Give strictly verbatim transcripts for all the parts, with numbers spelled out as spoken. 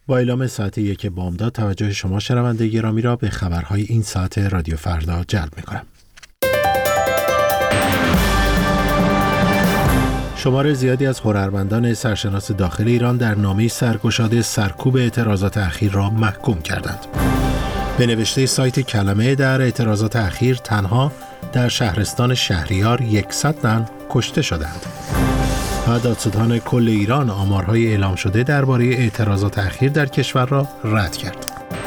با اعلام ساعت یک بامداد توجه شما شنونده گرامی را به خبرهای این ساعت رادیو فردا جلب می‌کنم. شمار زیادی از هنرمندان سرشناس داخل ایران در نامه سرگشاده سرکوب اعتراضات اخیر را محکوم کردند. به نوشته سایت کلمه در اعتراضات اخیر تنها در شهرستان شهریار صد تن کشته شدند. و دادستان کل ایران آمارهای اعلام شده درباره اعتراضات اخیر در کشور را رد کرد.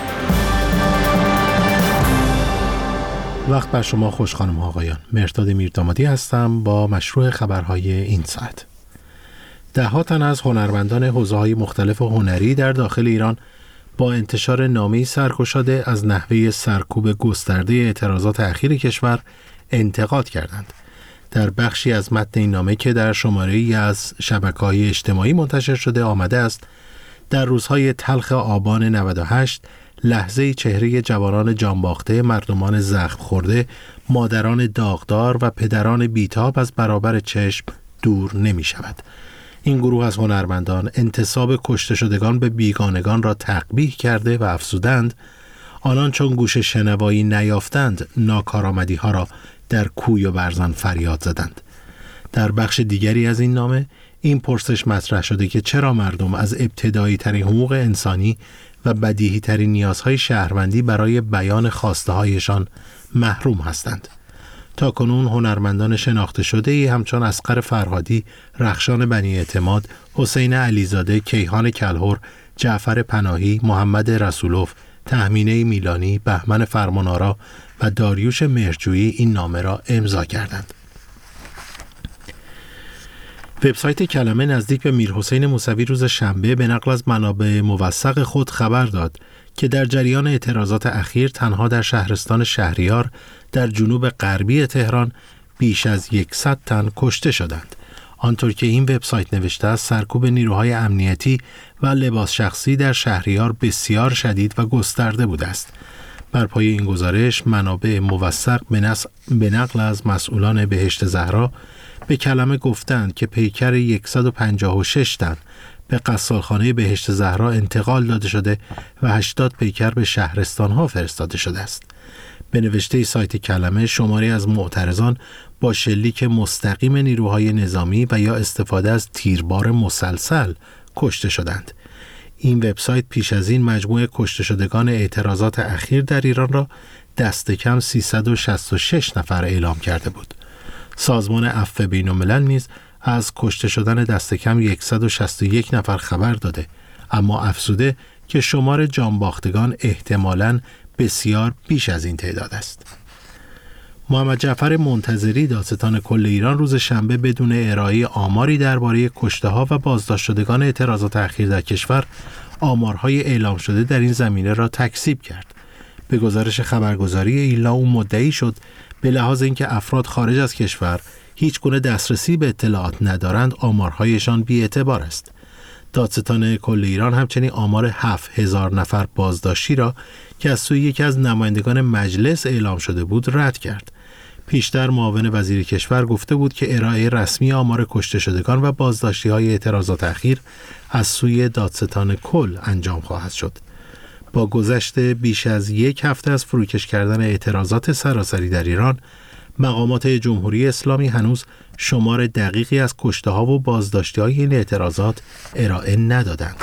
وقت بر شما خوش خانم ها آقایان. مهرداد میردامادی هستم با مشروع خبرهای این ساعت. ده ها تن از هنرمندان حوزه‌های مختلف هنری در داخل ایران با انتشار نامه‌ای سرگشاده از نحوه سرکوب گسترده اعتراضات اخیر کشور انتقاد کردند. در بخشی از متن این نامه که در شماره‌ای از شبکه‌های اجتماعی منتشر شده آمده است: در روزهای تلخ آبان نود و هشت لحظه‌ای چهره جوانان جانباخته، مردمان زخم خورده، مادران داغدار و پدران بیتاب از برابر چشم دور نمی شود. این گروه از هنرمندان انتساب کشته شدگان به بیگانگان را تقبیح کرده و افزودند: آنان چون گوش شنوایی نیافتند ناکارآمدی ها را در کوی و برزن فریاد زدند. در بخش دیگری از این نامه این پرسش مطرح شده که چرا مردم از ابتدایی ترین حقوق انسانی و بدیهی ترین نیازهای شهروندی برای بیان خواسته هایشان محروم هستند. تا کنون هنرمندان شناخته شده ای همچون اصغر فرهادی، رخشان بنی اعتماد، حسین علیزاده، کیهان کلهر، جعفر پناهی، محمد رسولوف، تهمینه میلانی، بهمن فرمانآرا و داریوش مهرجویی این نامه را امضا کردند. وبسایت کلمه نزدیک به میرحسین موسوی روز شنبه به نقل از منابع موثق خود خبر داد که در جریان اعتراضات اخیر تنها در شهرستان شهریار در جنوب غربی تهران بیش از صد تن کشته شدند. آنطور که این وبسایت نوشته است، سرکوب نیروهای امنیتی و لباس شخصی در شهریار بسیار شدید و گسترده بوده است. بر پایه این گزارش منابع موثق به نقل از مسئولان بهشت زهرا به کلمه گفتند که پیکر صد و پنجاه و شش تن به قصالخانه بهشت زهرا انتقال داده شده و هشتاد پیکر به شهرستان‌ها فرستاده شده است. به نوشته سایت کلمه شماری از معترضان با شلیک مستقیم نیروهای نظامی و یا استفاده از تیربار مسلسل کشته شدند. این وبسایت پیش از این مجموع کشته شدگان اعتراضات اخیر در ایران را دست کم سیصد و شصت و شش نفر اعلام کرده بود. سازمان عفو بین‌الملل نیز از کشته شدن دست کم صد و شصت و یک نفر خبر داده، اما افزوده که شمار جانباختگان احتمالاً بسیار بیش از این تعداد است. محمد جعفر منتظری دادستان کل ایران روز شنبه بدون ارائه آماری درباره کشته‌ها و بازداشت شدگان اعتراضات اخیر در کشور آمارهای اعلام شده در این زمینه را تکذیب کرد. به گزارش خبرگزاری ایلا او مدعی شد به لحاظ اینکه افراد خارج از کشور هیچ گونه دسترسی به اطلاعات ندارند آمارهایشان بی‌اعتبار است. دادستان کل ایران همچنین آمار هفت هزار نفر بازداشتی را که از سوی یکی از نمایندگان مجلس اعلام شده بود رد کرد. پیشتر معاون وزیر کشور گفته بود که ارائه رسمی آمار کشته شدگان و بازداشتی‌های اعتراضات اخیر از سوی دادستان کل انجام خواهد شد. با گذشت بیش از یک هفته از فروکش کردن اعتراضات سراسری در ایران، مقامات جمهوری اسلامی هنوز شمار دقیقی از کشته‌ها و بازداشتی‌های این اعتراضات ارائه ندادند.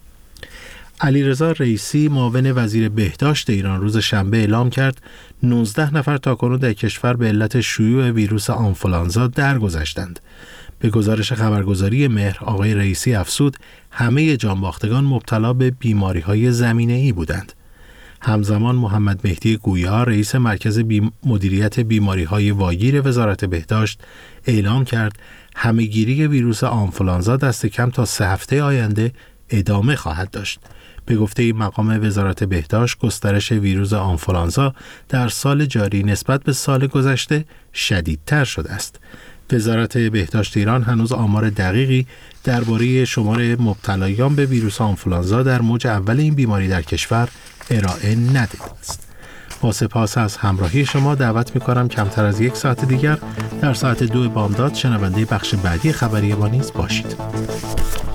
علیرضا رئیسی معاون وزیر بهداشت ایران روز شنبه اعلام کرد نوزده نفر تاکنون در کشور به علت شیوع ویروس آنفولانزا درگذشتند. به گزارش خبرگزاری مهر، آقای رئیسی افزود همه جانباختگان مبتلا به بیماری‌های زمینه‌ای بودند. همزمان محمد مهدی گویا رئیس مرکز بی مدیریت بیماری‌های واگیر وزارت بهداشت اعلام کرد همه‌گیری ویروس آنفولانزا دست کم تا سه هفته آینده ادامه خواهد داشت. به گفته این مقام وزارت بهداشت، گسترش ویروس آنفولانزا در سال جاری نسبت به سال گذشته شدیدتر شده است. وزارت بهداشت ایران هنوز آمار دقیقی درباره شمار مبتلایان به ویروس آنفولانزا در موج اول این بیماری در کشور ارائه نداده است. با سپاس از همراهی شما دعوت می‌کنم کمتر از یک ساعت دیگر در ساعت دو بامداد شنونده بخش بعدی خبری ما نیز باشید.